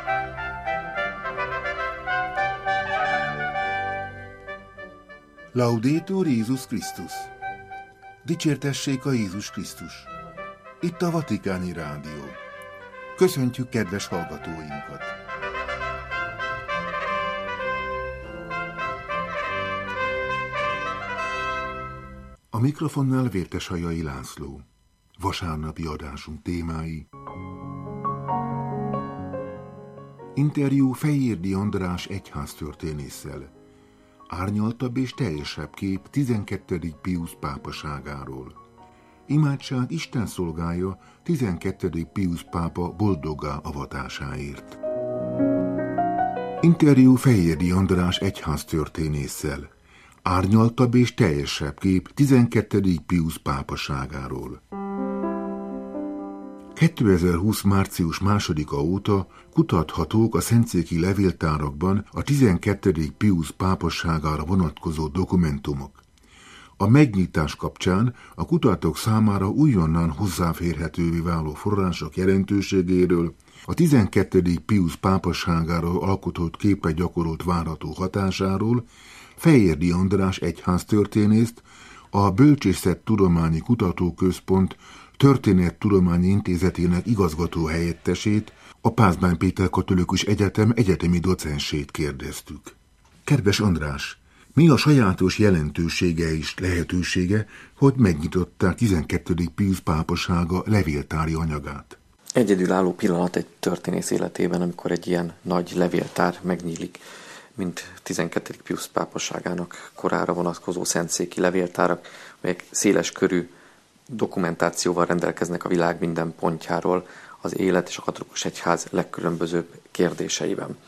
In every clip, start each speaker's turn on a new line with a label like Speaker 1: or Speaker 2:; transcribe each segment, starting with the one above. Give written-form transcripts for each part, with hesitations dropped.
Speaker 1: Laudetur Jézus Krisztus! Dicsértessék a Jézus Krisztus! Itt a Vatikáni Rádió. Köszöntjük kedves hallgatóinkat! A mikrofonnál Vérteshajai László. Vasárnapi adásunk témái: interjú Fejérdi András egyháztörténésszel. Árnyaltabb és teljesebb kép 12. Piusz pápaságáról. Imádság Isten szolgája 12. Piusz pápa boldoggá avatásáért. Interjú Fejérdi András egyháztörténésszel. Árnyaltabb és teljesebb kép 12. Piusz pápaságáról. 2020. március 2-a óta kutathatók a szentszéki levéltárakban a 12. Piusz pápasságára vonatkozó dokumentumok. A megnyitás kapcsán a kutatók számára újonnan hozzáférhetővé váló források jelentőségéről, a 12. Piusz pápasságáról alkotott képre gyakorolt várható hatásáról Fejérdi András egyháztörténészt, a Bölcsészettudományi Kutatóközpont Történettudományi Intézetének igazgató helyettesét, a Pázmány Péter Katolikus Egyetem egyetemi docensét kérdeztük. Kedves András, mi a sajátos jelentősége és lehetősége, hogy megnyitották 12. Piusz pápasága levéltári anyagát?
Speaker 2: Egyedülálló pillanat egy történész életében, amikor egy ilyen nagy levéltár megnyílik, mint 12. Piusz pápaságának korára vonatkozó szentszéki levéltárak, melyek széles körű dokumentációval rendelkeznek a világ minden pontjáról az élet és a katolikus egyház legkülönbözőbb kérdéseiben.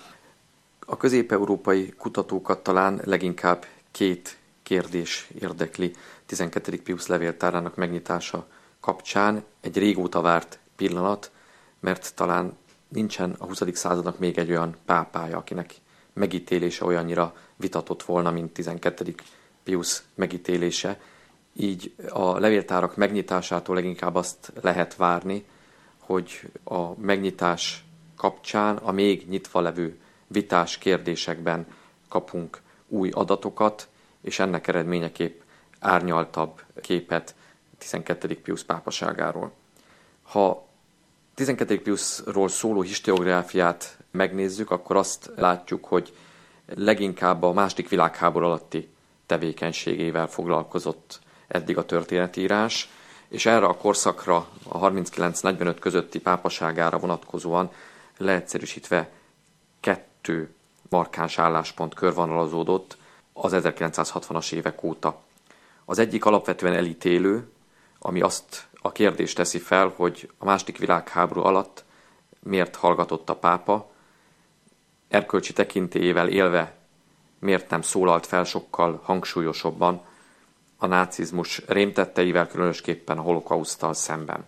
Speaker 2: A közép-európai kutatókat talán leginkább két kérdés érdekli 12. Piusz levéltárának megnyitása kapcsán. Egy régóta várt pillanat, mert talán nincsen a 20. századnak még egy olyan pápája, akinek megítélése olyannyira vitatott volna, mint 12. Piusz megítélése. Így a levéltárak megnyitásától leginkább azt lehet várni, hogy a megnyitás kapcsán a még nyitva levő vitás kérdésekben kapunk új adatokat, és ennek eredményeképp árnyaltabb képet 12. Piusz pápaságáról. Ha 12. Piuszról szóló historiográfiát megnézzük, akkor azt látjuk, hogy leginkább a II. Világháború alatti tevékenységével foglalkozott eddig a történetírás, és erre a korszakra, a 39-45 közötti pápaságára vonatkozóan leegyszerűsítve kettő markáns álláspont körvonalazódott az 1960-as évek óta. Az egyik alapvetően elítélő, ami azt a kérdést teszi fel, hogy a II. Világháború alatt miért hallgatott a pápa, erkölcsi tekintélyével élve miért nem szólalt fel sokkal hangsúlyosabban a nácizmus rémtetteivel, különösképpen a holokauszttal szemben.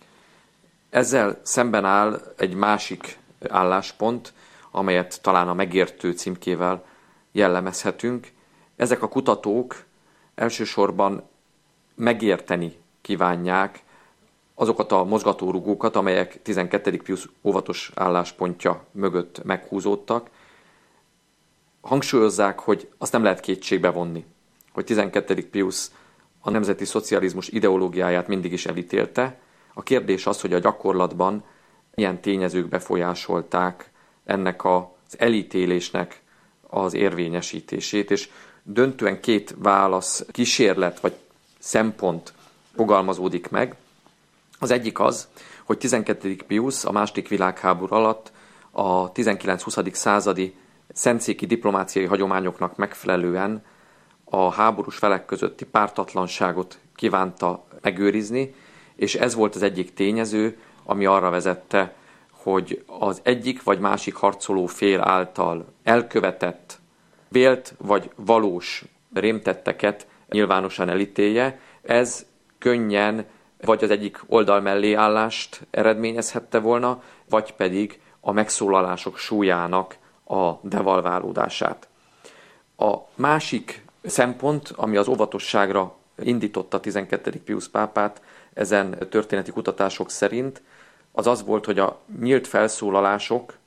Speaker 2: Ezzel szemben áll egy másik álláspont, amelyet talán a megértő címkével jellemezhetünk. Ezek a kutatók elsősorban megérteni kívánják azokat a mozgatórugókat, amelyek 12. Piusz óvatos álláspontja mögött meghúzódtak. Hangsúlyozzák, hogy azt nem lehet kétségbe vonni, hogy 12. Piusz a nemzeti szocializmus ideológiáját mindig is elítélte. A kérdés az, hogy a gyakorlatban milyen tényezők befolyásolták ennek az elítélésnek az érvényesítését, és döntően két válasz, kísérlet vagy szempont fogalmazódik meg. Az egyik az, hogy 12. Piusz a II. Világháború alatt a 19-20. századi szentszéki diplomáciai hagyományoknak megfelelően a háborús felek közötti pártatlanságot kívánta megőrizni, és ez volt az egyik tényező, ami arra vezette, hogy az egyik vagy másik harcoló fél által elkövetett, vélt vagy valós rémtetteket nyilvánosan elítélje. Ez könnyen vagy az egyik oldal mellé állást eredményezhette volna, vagy pedig a megszólalások súlyának a devalválódását. A másik szempont, ami az óvatosságra indította 12. Piusz pápát ezen történeti kutatások szerint, az az volt, hogy a nyílt felszólalások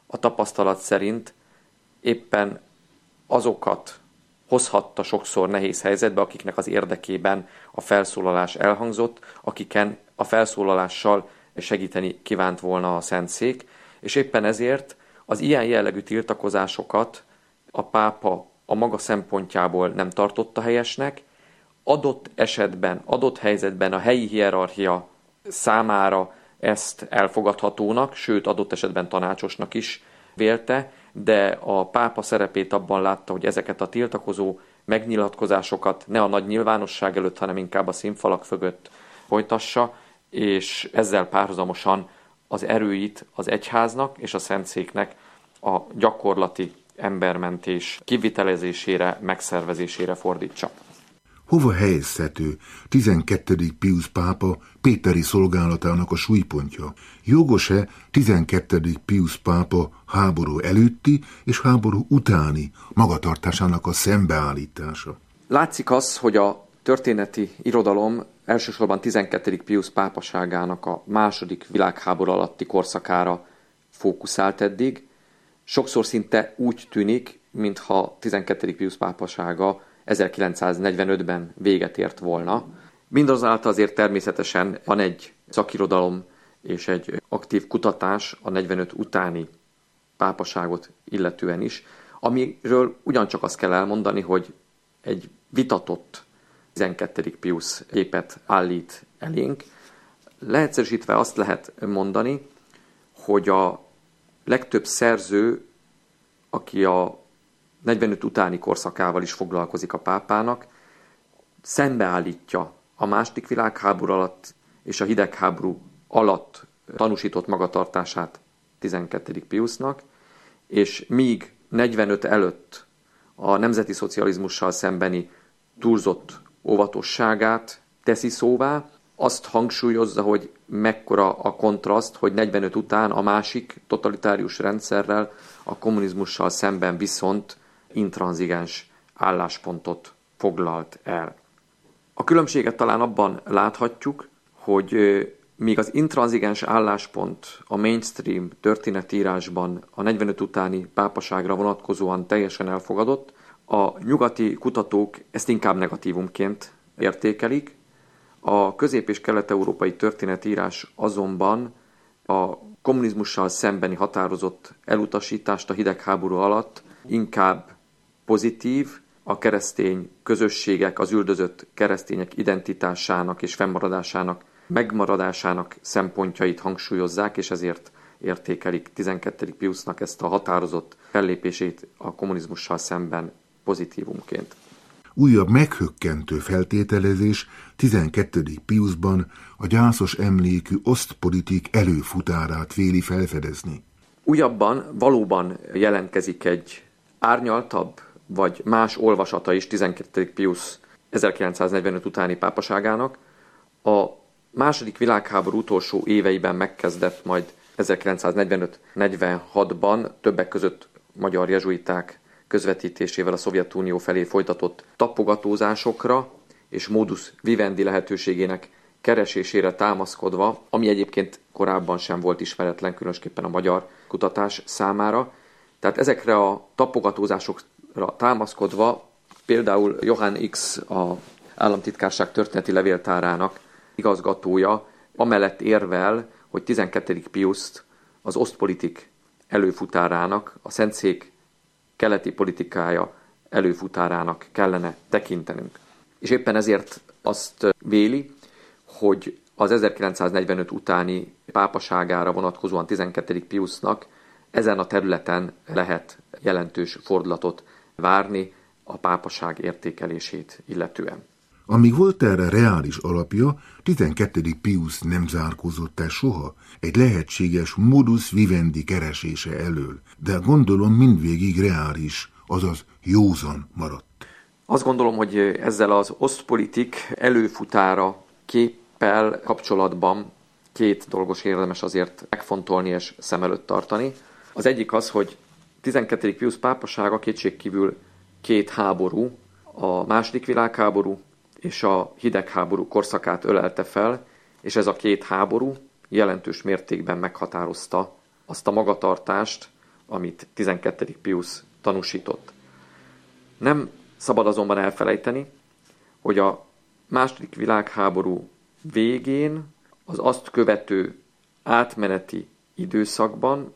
Speaker 2: a tapasztalat szerint éppen azokat hozhatta sokszor nehéz helyzetbe, akiknek az érdekében a felszólalás elhangzott, akiken a felszólalással segíteni kívánt volna a Szentszék, és éppen ezért az ilyen jellegű tiltakozásokat a pápa a maga szempontjából nem tartotta helyesnek, adott esetben, adott helyzetben a helyi hierarchia számára ezt elfogadhatónak, sőt adott esetben tanácsosnak is vélte, de a pápa szerepét abban látta, hogy ezeket a tiltakozó megnyilatkozásokat ne a nagy nyilvánosság előtt, hanem inkább a színfalak mögött folytassa, és ezzel párhuzamosan az erőit az egyháznak és a Szentszéknek a gyakorlati embermentés kivitelezésére, megszervezésére fordítsa.
Speaker 1: Hova helyezhető 12. Piusz pápa péteri szolgálatának a súlypontja? Jogos-e 12. Piusz pápa háború előtti és háború utáni magatartásának a szembeállítása?
Speaker 2: Látszik az, hogy a történeti irodalom elsősorban 12. Piusz pápaságának a második világháború alatti korszakára fókuszált eddig. Sokszor szinte úgy tűnik, mintha 12. Piusz pápasága 1945-ben véget ért volna. Mindazáltal azért természetesen van egy szakirodalom és egy aktív kutatás a 45 utáni pápaságot illetően is, amiről ugyancsak azt kell elmondani, hogy egy vitatott 12. Piusz képet állít elénk. Leegyszerűsítve azt lehet mondani, hogy a legtöbb szerző, aki a 45 utáni korszakával is foglalkozik a pápának, szembeállítja a második világháború alatt és a hidegháború alatt tanúsított magatartását 12. Piusznak, és míg 45 előtt a nemzeti szocializmussal szembeni túlzott óvatosságát teszi szóvá, azt hangsúlyozza, hogy mekkora a kontraszt, hogy 45 után a másik totalitárius rendszerrel, a kommunizmussal szemben viszont intranzigens álláspontot foglalt el. A különbséget talán abban láthatjuk, hogy míg az intranzigens álláspont a mainstream történetírásban a 45 utáni pápaságra vonatkozóan teljesen elfogadott, a nyugati kutatók ezt inkább negatívumként értékelik. A közép- és kelet-európai történetírás azonban a kommunizmussal szembeni határozott elutasítást a hidegháború alatt inkább pozitív, a keresztény közösségek, az üldözött keresztények identitásának és fennmaradásának, megmaradásának szempontjait hangsúlyozzák, és ezért értékelik 12. Piusznak ezt a határozott fellépését a kommunizmussal szemben pozitívumként.
Speaker 1: Újabb meghökkentő feltételezés 12. Piuszban a gyászos emlékű osztpolitik előfutárát véli felfedezni.
Speaker 2: Újabban valóban jelentkezik egy árnyaltabb vagy más olvasata is 12. Piusz 1945 utáni pápaságának. A második világháború utolsó éveiben megkezdett, majd 1945-46-ban többek között magyar jezsuiták közvetítésével a Szovjetunió felé folytatott tapogatózásokra és modus vivendi lehetőségének keresésére támaszkodva, ami egyébként korábban sem volt ismeretlen, különösképpen a magyar kutatás számára. Tehát ezekre a tapogatózásokra támaszkodva például Johann X, a államtitkárság történeti levéltárának igazgatója amellett érvel, hogy 12. Piuszt az osztpolitik előfutárának, a Szentszék keleti politikája előfutárának kellene tekintenünk. És éppen ezért azt véli, hogy az 1945 utáni pápaságára vonatkozóan 12. Piusznak ezen a területen lehet jelentős fordulatot várni a pápaság értékelését illetően.
Speaker 1: Amíg volt erre reális alapja, 12. Piusz nem zárkózott el soha egy lehetséges modus vivendi keresése elől, de gondolom mindvégig reális, azaz józan maradt.
Speaker 2: Azt gondolom, hogy ezzel az osztpolitik előfutára képpel kapcsolatban két dolgos érdemes azért megfontolni és szem előtt tartani. Az egyik az, hogy 12. Piusz pápasága kétségkívül két háború, a második világháború és a hidegháború korszakát ölelte fel, és ez a két háború jelentős mértékben meghatározta azt a magatartást, amit 12. Piusz tanúsított. Nem szabad azonban elfelejteni, hogy a II. Világháború végén, az azt követő átmeneti időszakban,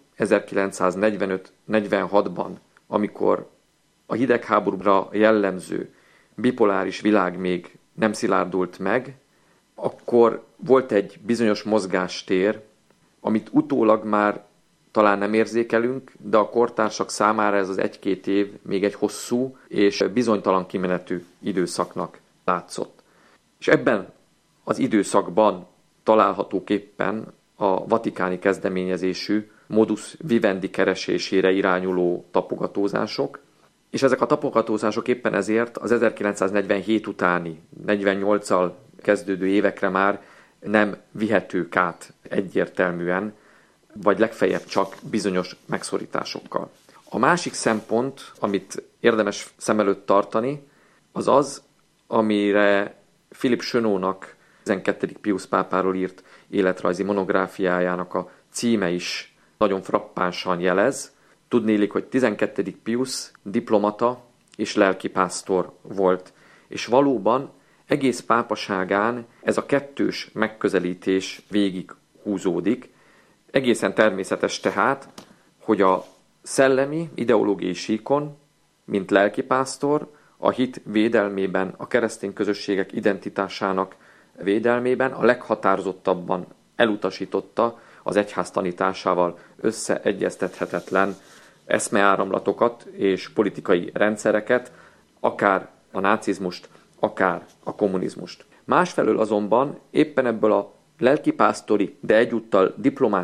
Speaker 2: 1945-46-ban, amikor a hidegháborúra jellemző bipoláris világ még nem szilárdult meg, akkor volt egy bizonyos mozgástér, amit utólag már talán nem érzékelünk, de a kortársak számára ez az 1-2 év még egy hosszú és bizonytalan kimenetű időszaknak látszott. És ebben az időszakban találhatók éppen a vatikáni kezdeményezésű modus vivendi keresésére irányuló tapogatózások, és ezek a tapogatózások éppen ezért az 1947 utáni, 48-al kezdődő évekre már nem vihetők át egyértelműen, vagy legfeljebb csak bizonyos megszorításokkal. A másik szempont, amit érdemes szem előtt tartani, az az, amire Philip Chenauxnak 12. Piusz pápáról írt életrajzi monográfiájának a címe is nagyon frappánsan jelez. Tudnélik, hogy 12. Piusz diplomata és lelkipásztor volt, és valóban egész pápaságán ez a kettős megközelítés végig húzódik. Egészen természetes tehát, hogy a szellemi, ideológiai síkon, mint lelkipásztor, a hit védelmében, a keresztény közösségek identitásának védelmében a leghatározottabban elutasította az egyház tanításával összeegyeztethetetlen eszmeáramlatokat és politikai rendszereket, akár a nácizmust, akár a kommunizmust. Másfelől azonban éppen ebből a lelkipásztori, de egyúttal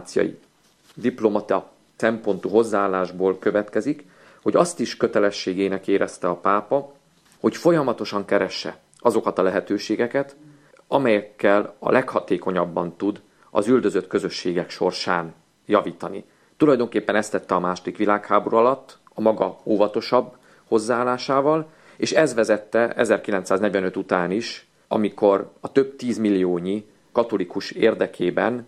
Speaker 2: diplomata szempontú hozzáállásból következik, hogy azt is kötelességének érezte a pápa, hogy folyamatosan keresse azokat a lehetőségeket, amelyekkel a leghatékonyabban tud az üldözött közösségek sorsán javítani. Tulajdonképpen ezt tette a II. Világháború alatt a maga óvatosabb hozzáállásával, és ez vezette 1945 után is, amikor a több 10 milliónyi katolikus érdekében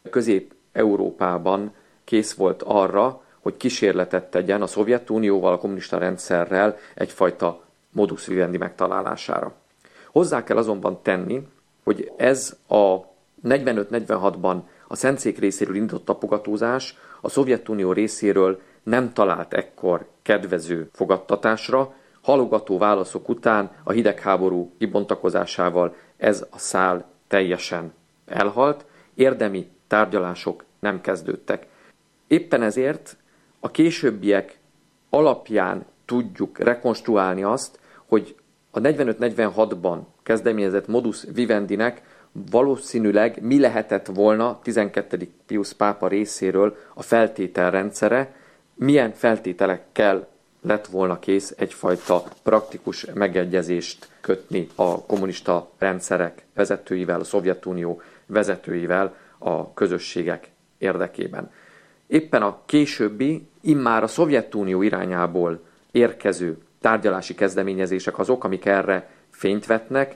Speaker 2: Közép-Európában kész volt arra, hogy kísérletet tegyen a Szovjetunióval, a kommunista rendszerrel egyfajta modus vivendi megtalálására. Hozzá kell azonban tenni, hogy ez a 45-46-ban a Szentszék részéről indított tapogatózás a Szovjetunió részéről nem talált ekkor kedvező fogadtatásra. Halogató válaszok után a hidegháború kibontakozásával ez a szál teljesen elhalt, érdemi tárgyalások nem kezdődtek. Éppen ezért a későbbiek alapján tudjuk rekonstruálni azt, hogy a 45-46-ban kezdeményezett modus vivendinek valószínűleg mi lehetett volna 12. Piusz pápa részéről a feltételrendszere, milyen feltételekkel lett volna kész egyfajta praktikus megegyezést kötni a kommunista rendszerek vezetőivel, a Szovjetunió vezetőivel a közösségek érdekében. Éppen a későbbi, immár a Szovjetunió irányából érkező tárgyalási kezdeményezések azok, amik erre fényt vetnek.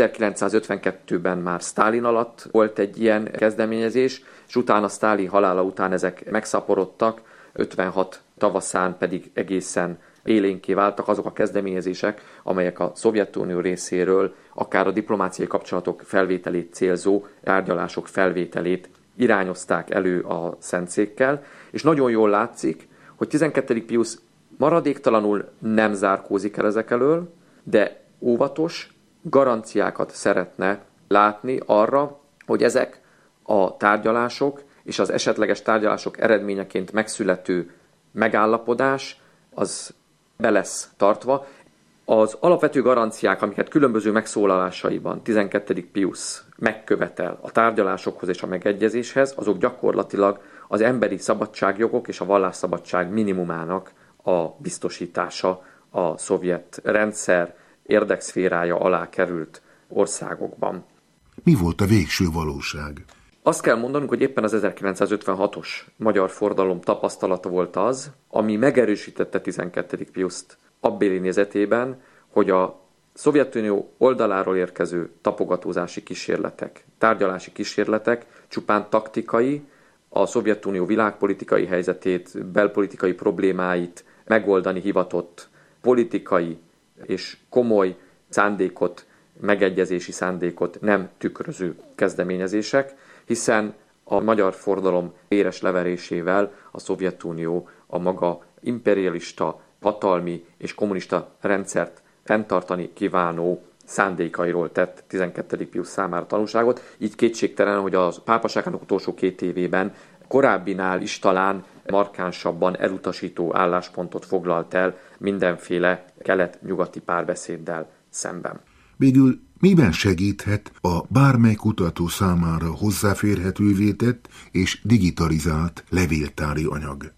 Speaker 2: 1952-ben már Sztálin alatt volt egy ilyen kezdeményezés, és utána Sztálin halála után ezek megszaporodtak, 56 tavaszán pedig egészen élénké váltak azok a kezdeményezések, amelyek a Szovjetunió részéről akár a diplomáciai kapcsolatok felvételét célzó tárgyalások felvételét irányozták elő a Szentszékkel, és nagyon jól látszik, hogy 12. Piusz maradéktalanul nem zárkózik el ezek elől, de óvatos garanciákat szeretne látni arra, hogy ezek a tárgyalások és az esetleges tárgyalások eredményeként megszülető megállapodás az be lesz tartva. Az alapvető garanciák, amiket különböző megszólalásaiban 12. Piusz megkövetel a tárgyalásokhoz és a megegyezéshez, azok gyakorlatilag az emberi szabadságjogok és a vallásszabadság minimumának a biztosítása a szovjet rendszer érdekszférája alá került országokban.
Speaker 1: Mi volt a végső valóság?
Speaker 2: Azt kell mondanunk, hogy éppen az 1956-os magyar forradalom tapasztalata volt az, ami megerősítette 12. Piuszt abbéli nézetében, hogy a Szovjetunió oldaláról érkező tapogatózási kísérletek, tárgyalási kísérletek csupán taktikai, a Szovjetunió világpolitikai helyzetét, belpolitikai problémáit megoldani hivatott politikai és komoly szándékot, megegyezési szándékot nem tükröző kezdeményezések, hiszen a magyar forradalom véres leverésével a Szovjetunió a maga imperialista, hatalmi és kommunista rendszert fenntartani kívánó szándékairól tett 12. Piusz számára tanúságot. Így kétségtelen, hogy a pápaságának utolsó 2 évében korábbinál is talán markánsabban elutasító álláspontot foglalt el mindenféle kelet-nyugati párbeszéddel szemben.
Speaker 1: Végül miben segíthet a bármely kutató számára hozzáférhetővé tett és digitalizált levéltári anyag?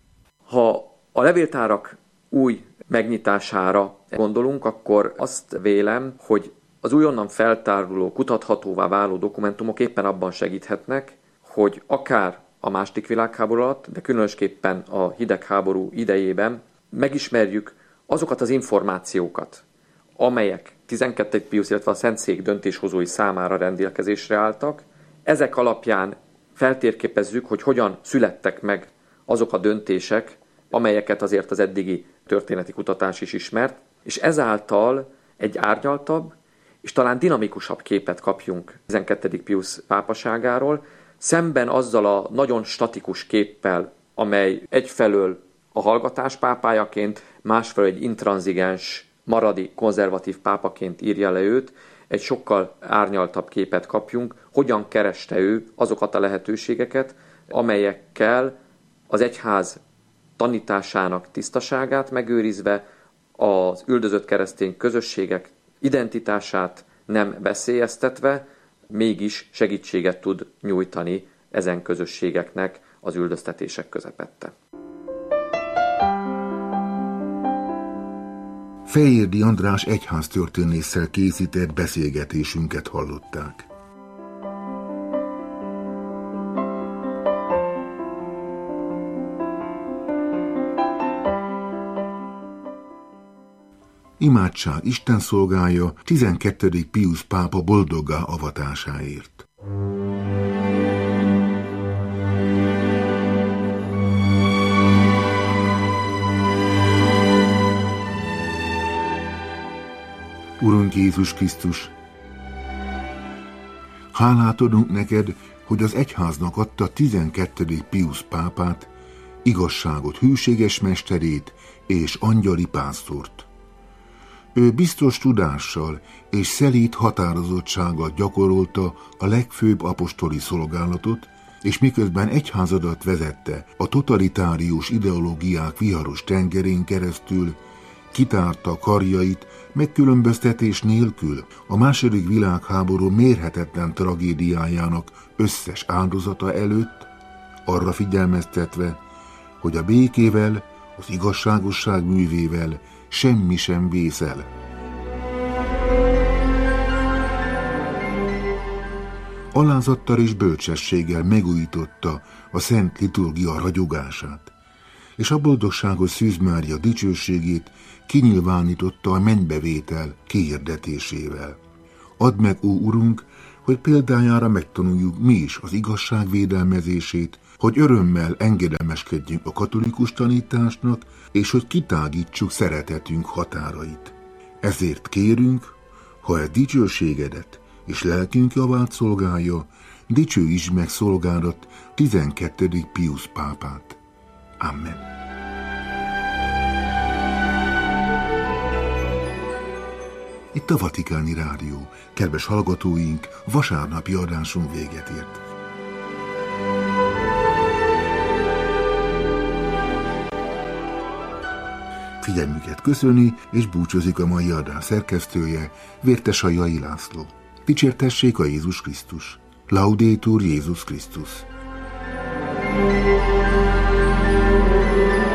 Speaker 2: Ha a levéltárak új megnyitására gondolunk, akkor azt vélem, hogy az újonnan feltáruló, kutathatóvá váló dokumentumok éppen abban segíthetnek, hogy akár a II. Világháború alatt, de különösképpen a hidegháború idejében megismerjük azokat az információkat, amelyek 12. Piusz, illetve a Szentszék döntéshozói számára rendelkezésre álltak. Ezek alapján feltérképezzük, hogy hogyan születtek meg azok a döntések, amelyeket azért az eddigi történeti kutatás is ismert, és ezáltal egy árnyaltabb és talán dinamikusabb képet kapjunk 12. Piusz pápaságáról, szemben azzal a nagyon statikus képpel, amely egyfelől a hallgatás pápájaként, másfelől egy intranzigens, maradi, konzervatív pápaként írja le őt, egy sokkal árnyaltabb képet kapjunk, hogyan kereste ő azokat a lehetőségeket, amelyekkel az egyház tanításának tisztaságát megőrizve, az üldözött keresztény közösségek identitását nem veszélyeztetve, mégis segítséget tud nyújtani ezen közösségeknek az üldöztetések közepette.
Speaker 1: Fejérdi András egyháztörténésszel készített beszélgetésünket hallották. Imádság Isten szolgája 12. Piusz pápa boldoggá avatásáért. Urunk Jézus Krisztus, hálát adunk neked, hogy az egyháznak adta 12. Piusz pápát, igazságot, hűséges mesterét és angyali pásztort. Ő biztos tudással és szelíd határozottsággal gyakorolta a legfőbb apostoli szolgálatot, és miközben egyházadat vezette a totalitárius ideológiák viharos tengerén keresztül, kitárta karjait megkülönböztetés nélkül a II. Világháború mérhetetlen tragédiájának összes áldozata előtt, arra figyelmeztetve, hogy a békével, az igazságosság művével semmi sem vészel. Alázattal és bölcsességgel megújította a szent liturgia ragyogását, és a boldogságos Szűz Mária dicsőségét kinyilvánította a mennybevétel kihirdetésével. Add meg, ó Urunk, hogy példájára megtanuljuk mi is az igazság védelmezését, hogy örömmel engedelmeskedjünk a katolikus tanításnak, és hogy kitágítsuk szeretetünk határait. Ezért kérünk, ha e dicsőségedet és lelkünk javát szolgálja, dicsőítsd meg szolgálat 12. Piusz pápát. Amen. Itt a Vatikáni Rádió. Kedves hallgatóink, vasárnapi adásunk véget ért. Figyelmüket köszöni és búcsúzik a mai adás szerkesztője, Vértesai László. Dicsértessék a Jézus Krisztus. Laudetur Jézus Krisztus.